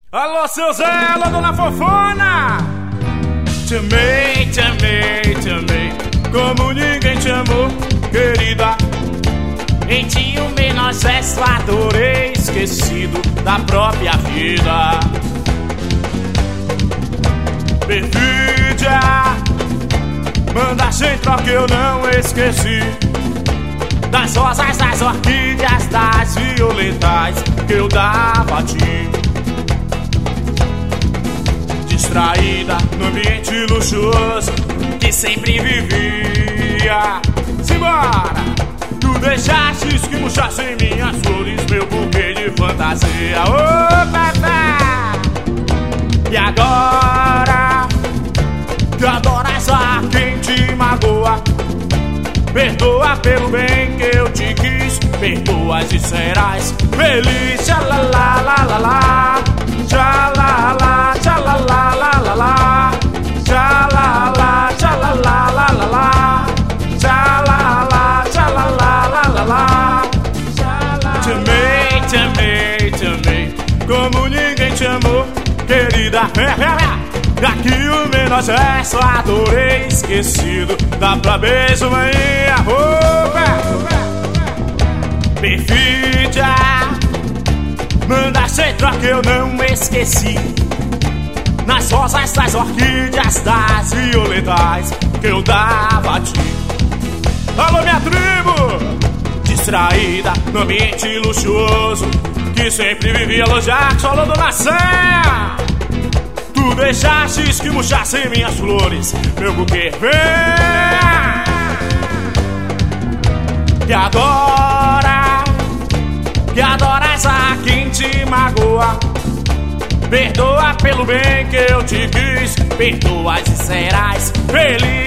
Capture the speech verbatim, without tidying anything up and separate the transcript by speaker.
Speaker 1: Alô, seu Zé, alô, dona Fofona. Te amei, te amei, te amei, como ninguém te amou, querida. Em ti o menor gesto adorei, esquecido da própria vida. Perfídia, manda sem troca eu não esqueci das rosas, das orquídeas, das violetas que eu dava a ti. Distraída no ambiente luxuoso que sempre vivia. Simbora! Tu deixastes que murchassem minhas flores, meu buquê de fantasia. Ô, oh, Pepe! E agora que adoras a quem te magoa, perdoa pelo bem que eu te quis, perdoas e serás feliz. Tchalalá, tchalalá, tchalalá, tchalalá, tchalalá, tchalalá, tchalalá. Te amei, te amei, te amei, como ninguém te amou, querida. Aqui o menor gesto adorei, esquecido da pra beijo, manhã. Perfídia, manda sem troca eu não esqueci nas rosas, das orquídeas, das violetas que eu dava a ti. Alô, minha tribo! Distraída no ambiente luxuoso que sempre vivia elogiar, solo do Nascé. Tu deixastes que murchassem minhas flores, meu buquê vem. Que agora que adoras a quem te magoa, perdoa pelo bem que eu te quis, perdoas e serás feliz.